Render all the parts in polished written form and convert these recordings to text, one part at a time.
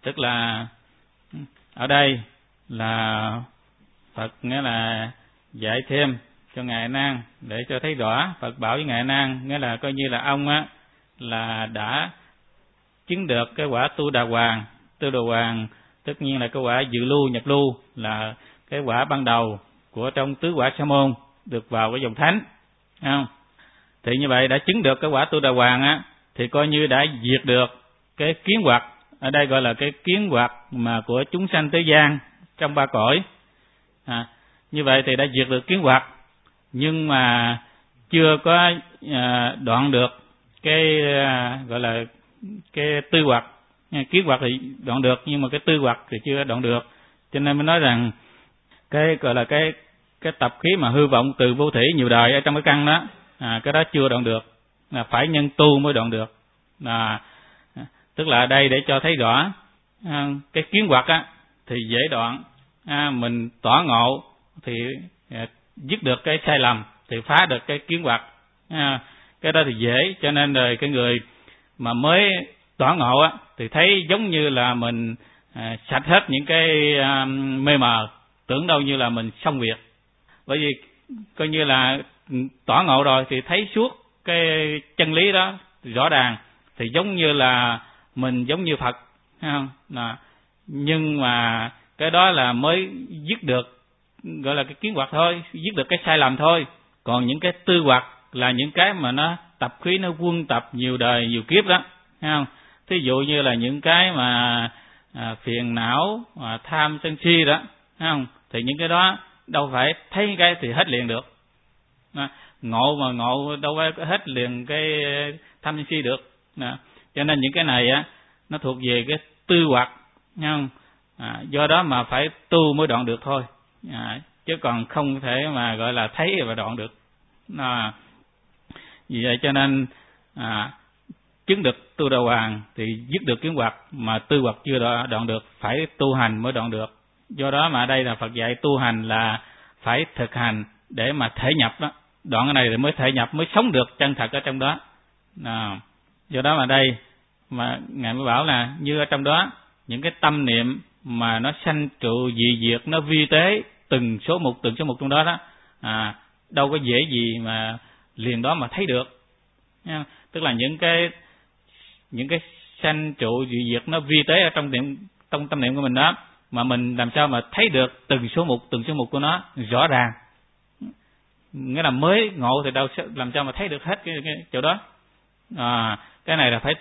Tức là ở đây là Phật nghĩa là dạy thêm cho Ngài A Nan để cho thấy rõ. Phật bảo với Ngài A Nan nghĩa là coi như là ông á là đã chứng được cái quả Tu Đà Hoàng. Tu Đà Hoàng tất nhiên là cái quả dự lưu nhập lưu, là cái quả ban đầu của trong tứ quả Sa môn được vào cái dòng thánh, không? Thì như vậy đã chứng được cái quả Tu Đà Hoàng á, thì coi như đã diệt được cái kiến hoặc, ở đây gọi là cái kiến hoặc mà của chúng sanh thế gian trong ba cõi. Như vậy thì đã diệt được kiến hoặc, nhưng mà chưa có đoạn được cái gọi là cái tư hoặc. Kiến hoặc thì đoạn được, nhưng mà cái tư hoặc thì chưa đoạn được. Cho nên mới nói rằng cái gọi là cái tập khí mà hư vọng từ vô thủy nhiều đời ở trong cái căn đó, cái đó chưa đoạn được, là phải nhân tu mới đoạn được. Tức là ở đây để cho thấy rõ cái kiến hoặc á thì dễ đoạn, mình tỏ ngộ thì dứt được cái sai lầm, thì phá được cái kiến hoặc, cái đó thì dễ. Cho nên rồi cái người mà mới tỏ ngộ á thì thấy giống như là mình sạch hết những cái mê mờ, tưởng đâu như là mình xong việc. Bởi vì coi như là tỏ ngộ rồi thì thấy suốt cái chân lý đó rõ ràng, thì giống như là mình giống như Phật, thấy không? Nhưng mà cái đó là mới dứt được, gọi là cái kiến hoặc thôi, dứt được cái sai lầm thôi. Còn những cái tư hoặc là những cái mà nó tập khí, nó quân tập nhiều đời nhiều kiếp đó, thấy không? Thí dụ như là những cái mà phiền não, tham sân si đó, thấy không? Thì những cái đó đâu phải thấy cái thì hết liền được. Ngộ mà ngộ đâu phải hết liền cái tham sân si được. Cho nên những cái này á nó thuộc về cái tư hoặc, thấy không? Do đó mà phải tu mới đoạn được thôi, chứ còn không thể mà gọi là thấy và đoạn được. Vì vậy cho nên chứng được Tu Đà Hoàng thì dứt được kiến hoặc, mà tư hoặc chưa đoạn được, phải tu hành mới đoạn được. Do đó mà ở đây là Phật dạy tu hành là phải thực hành để mà thể nhập đó, đoạn cái này thì mới thể nhập, mới sống được chân thật ở trong đó. Do đó mà đây mà Ngài mới bảo là như ở trong đó những cái tâm niệm mà nó sanh trụ dị diệt, nó vi tế từng số một trong đó đó, đâu có dễ gì mà liền đó mà thấy được. Tức là những cái sanh trụ dị diệt nó vi tế ở trong tâm niệm của mình đó, mà mình làm sao mà thấy được từng số một của nó rõ ràng. Nghĩa là mới ngộ thì đâu làm sao mà thấy được hết cái chỗ đó. Cái này là phải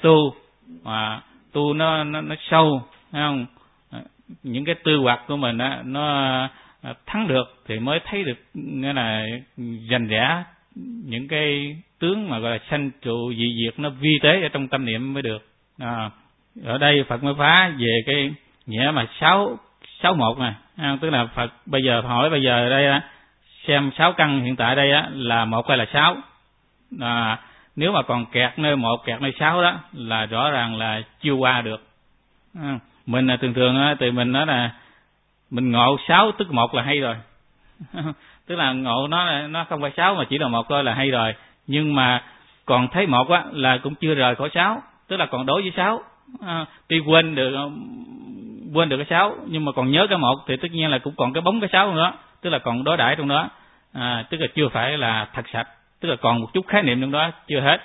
tu nó sâu, thấy không? Những cái tư hoặc của mình á nó thắng được thì mới thấy được, nghĩa là rành rẽ những cái tướng mà gọi là sanh trụ dị diệt nó vi tế ở trong tâm niệm mới được. Ở đây Phật mới phá về cái nghĩa mà 661 nè, tức là Phật bây giờ hỏi bây giờ ở đây á, xem 6 căn hiện tại đây á là 1 hay là 6. Nếu mà còn kẹt nơi 1, kẹt nơi 6 đó là rõ ràng là chưa qua được. Mình là thường thì mình nói là mình ngộ 6 tức 1 là hay rồi. Tức là ngộ nó không phải 6 mà chỉ là 1 thôi là hay rồi. Nhưng mà còn thấy 1 á là cũng chưa rời khỏi 6, tức là còn đối với 6. Tuy quên được cái 6 nhưng mà còn nhớ cái 1 thì tất nhiên là cũng còn cái bóng cái 6 nữa, tức là còn đối đãi trong đó. Tức là chưa phải là thật sạch, tức là còn một chút khái niệm trong đó chưa hết.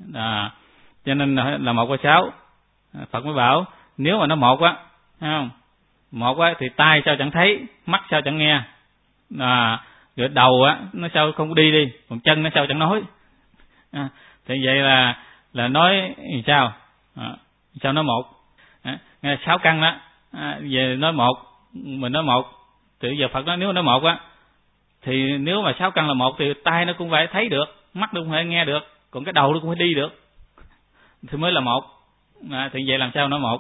Cho nên là 1 và 6. Phật mới bảo nếu mà nó 1 á, thấy không? 1 á thì tai sao chẳng thấy, mắt sao chẳng nghe, rồi đầu á nó sao không đi, còn chân nó sao chẳng nói. Thì vậy là nói sao? Sao nói 1? Nghe 6 căn đó, về nói 1, mình nói 1. Từ giờ Phật nói nếu nói 1 á, thì nếu mà 6 căn là 1 thì tai nó cũng phải thấy được, mắt nó cũng phải nghe được, còn cái đầu nó cũng phải đi được, thì mới là 1. Thì vậy làm sao nói 1?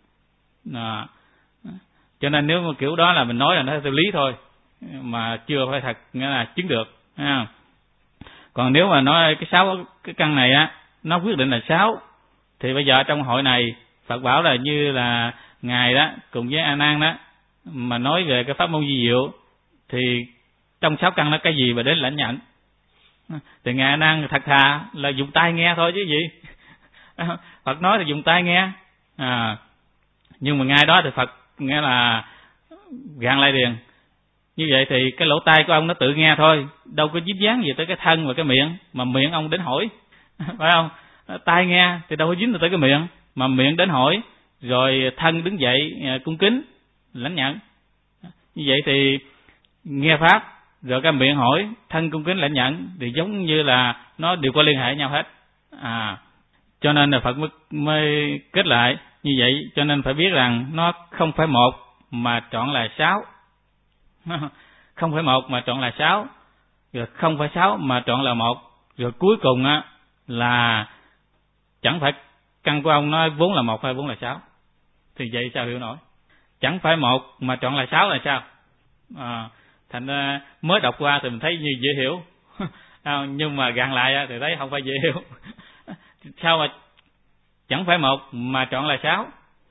Cho nên nếu mà kiểu đó là mình nói là nó theo lý thôi, mà chưa phải thật, nghĩa là chứng được. Còn nếu mà nói cái 6 cái căn này á, nó quyết định là 6, thì bây giờ trong hội này Phật bảo là như là Ngài đó cùng với A Nan đó mà nói về cái pháp môn vi diệu, thì trong 6 căn nó cái gì mà đến lãnh nhận? Thì Ngài A Nan thật thà là dùng tai nghe thôi chứ gì. Phật nói thì dùng tai nghe. Nhưng mà ngay đó thì Phật nghĩa là gạn lại liền. Như vậy thì cái lỗ tai của ông nó tự nghe thôi, đâu có dính dáng gì tới cái thân và cái miệng, mà miệng ông đến hỏi. Phải không? Tai nghe thì đâu có dính tới cái miệng, mà miệng đến hỏi, rồi thân đứng dậy cung kính lãnh nhận. Như vậy thì nghe pháp, rồi cái miệng hỏi, thân cung kính lãnh nhận, thì giống như là nó đều có liên hệ nhau hết. Cho nên là Phật mới kết lại như vậy. Cho nên phải biết rằng nó không phải một mà trọn là 6. Không phải một mà trọn là 6, rồi không phải 6 mà trọn là một, rồi cuối cùng á là chẳng phải căn của ông nó vốn là 1 hay vốn là 6. Thì vậy sao hiểu nổi? Chẳng phải 1 mà trọn là 6 là sao? Thành ra mới đọc qua thì mình thấy như dễ hiểu. Nhưng mà gạn lại thì thấy không phải dễ hiểu. Sao mà chẳng phải 1 mà trọn là 6?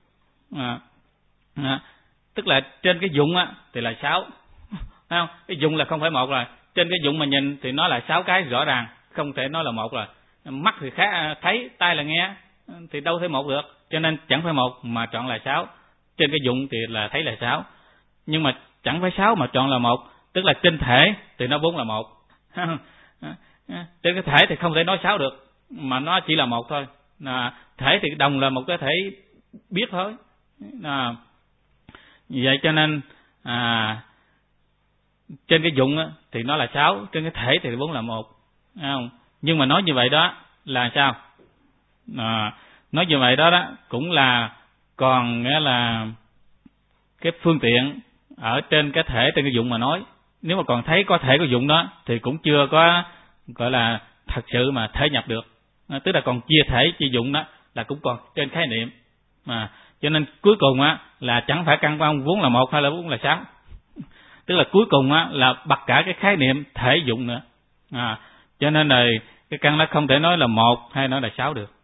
Tức là trên cái dụng á thì là 6. Không? Cái dụng là không phải 1 rồi. Trên cái dụng mà nhìn thì nó là 6 cái rõ ràng, không thể nói là 1 rồi. Mắt thì khác thấy, tai là nghe, thì đâu thể 1 được. Cho nên chẳng phải 1 mà trọn là 6. Trên cái dụng thì là thấy là 6. Nhưng mà chẳng phải 6 mà trọn là 1, tức là trên thể thì nó vốn là 1. Trên cái thể thì không thể nói 6 được, mà nó chỉ là 1 thôi. Thể thì đồng là một cái thể biết thôi. Vậy cho nên trên cái dụng thì nó là 6, trên cái thể thì vốn là 1. Nhưng mà nói như vậy đó là sao? Nói như vậy đó cũng là còn nghĩa là cái phương tiện ở trên cái thể, trên cái dụng mà nói. Nếu mà còn thấy có thể có dụng đó thì cũng chưa có gọi là thật sự mà thể nhập được. Tức là còn chia thể chia dụng đó là cũng còn trên khái niệm. Cho nên cuối cùng là chẳng phải căn của ông vốn là 1 hay là vốn là 6. Tức là cuối cùng là bật cả cái khái niệm thể dụng nữa. Cho nên là cái căn nó không thể nói là 1 hay nói là 6 được.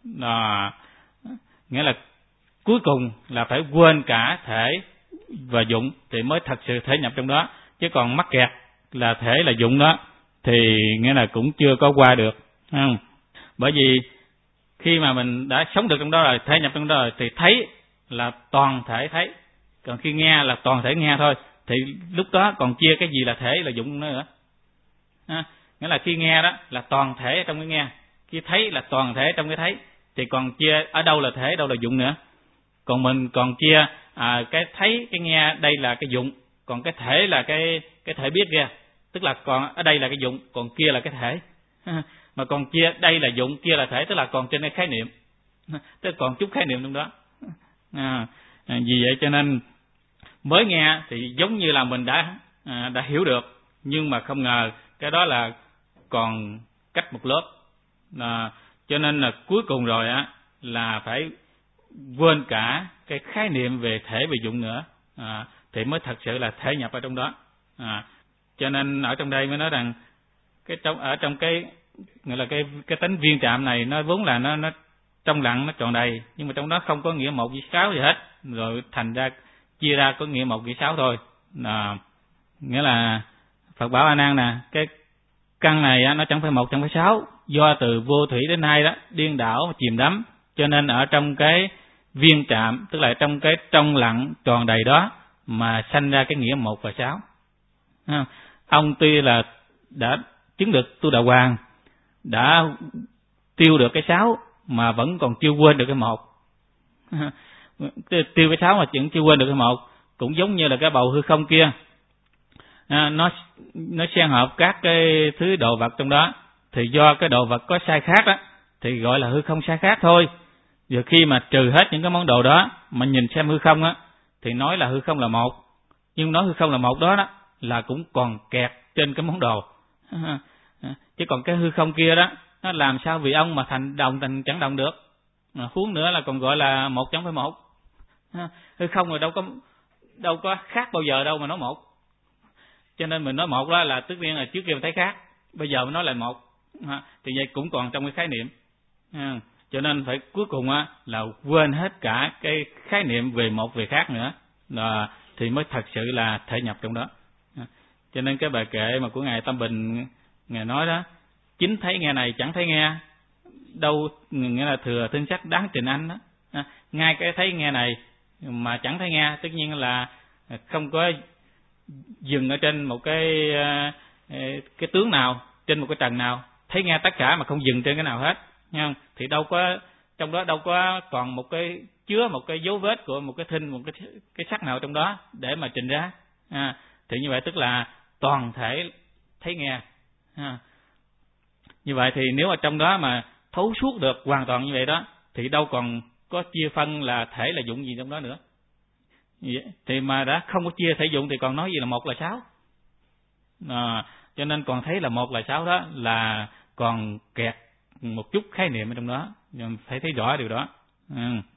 Nghĩa là cuối cùng là phải quên cả thể và dụng thì mới thật sự thể nhập trong đó. Chứ còn mắc kẹt là thể là dụng đó thì nghĩa là cũng chưa có qua được. Bởi vì khi mà mình đã sống được trong đó rồi, thể nhập trong đó rồi, thì thấy là toàn thể thấy. Còn khi nghe là toàn thể nghe thôi. Thì lúc đó còn chia cái gì là thể là dụng nữa. Nghĩa là khi nghe đó là toàn thể trong cái nghe, khi thấy là toàn thể trong cái thấy, thì còn chia ở đâu là thể, đâu là dụng nữa. Còn mình còn chia cái thấy, cái nghe đây là cái dụng, còn cái thể là cái thể biết kia. Tức là còn ở đây là cái dụng, còn kia là cái thể. Mà còn chia đây là dụng, kia là thể, tức là còn trên cái khái niệm. Tức là còn chút khái niệm trong đó. Vì vậy cho nên mới nghe thì giống như là mình đã hiểu được, nhưng mà không ngờ cái đó là còn cách một lớp. Cho nên là cuối cùng rồi là phải quên cả cái khái niệm về thể về dụng nữa, thì mới thật sự là thể nhập ở trong đó. Cho nên ở trong đây mới nói rằng ở trong cái gọi là cái tánh viên trạm này nó vốn là nó trong lặng, nó tròn đầy, nhưng mà trong đó không có nghĩa 1 với 6 gì hết, rồi thành ra chia ra có nghĩa 1 với 6 thôi. Nghĩa là Phật bảo A Nan nè, cái căn này nó chẳng phải 1 chẳng phải 6, do từ vô thủy đến nay đó điên đảo chìm đắm, cho nên ở trong cái viên trạm, tức là trong cái trong lặng tròn đầy đó mà sanh ra cái nghĩa 1 và 6. Ông tuy là đã chứng được tu đạo hoàng, đã tiêu được cái 6 mà vẫn còn chưa quên được cái 1. Tiêu cái 6 mà vẫn chưa quên được cái 1, cũng giống như là cái bầu hư không kia. Nó xen hợp các cái thứ đồ vật trong đó, thì do cái đồ vật có sai khác đó thì gọi là hư không sai khác thôi. Giờ khi mà trừ hết những cái món đồ đó mà nhìn xem hư không thì nói là hư không là 1, nhưng nói hư không là 1 đó là cũng còn kẹt trên cái món đồ. Chứ còn cái hư không kia đó, nó làm sao vì ông mà thành đồng thành chẳng đồng được. Huống nữa là còn gọi là 1 chẳng phải 1. Hư không rồi đâu có khác bao giờ đâu mà nói 1. Cho nên mình nói 1 đó là tất nhiên là trước kia mình thấy khác, bây giờ mình nói là 1. Thì vậy cũng còn trong cái khái niệm. Cho nên phải cuối cùng là quên hết cả cái khái niệm về 1 về khác nữa, thì mới thật sự là thể nhập trong đó. Cho nên cái bài kệ mà của Ngài Tâm Bình, Ngài nói đó, chính thấy nghe này chẳng thấy nghe, đâu nghĩa là thừa thương sách đáng trình anh đó. Ngay cái thấy nghe này mà chẳng thấy nghe, tất nhiên là không có dừng ở trên một cái tướng nào, trên một cái trần nào, thấy nghe tất cả mà không dừng trên cái nào hết, nghe không? Thì đâu có trong đó đâu có còn một cái chứa một cái dấu vết của một cái thinh, một cái sắc nào trong đó để mà trình ra. Thì như vậy tức là toàn thể thấy nghe. Như vậy thì nếu ở trong đó mà thấu suốt được hoàn toàn như vậy đó, thì đâu còn có chia phân là thể là dụng gì trong đó nữa. Thì mà đã không có chia thể dụng thì còn nói gì là 1 là 6. Cho nên còn thấy là 1 là 6 đó là còn kẹt một chút khái niệm ở trong đó, phải thấy rõ điều đó.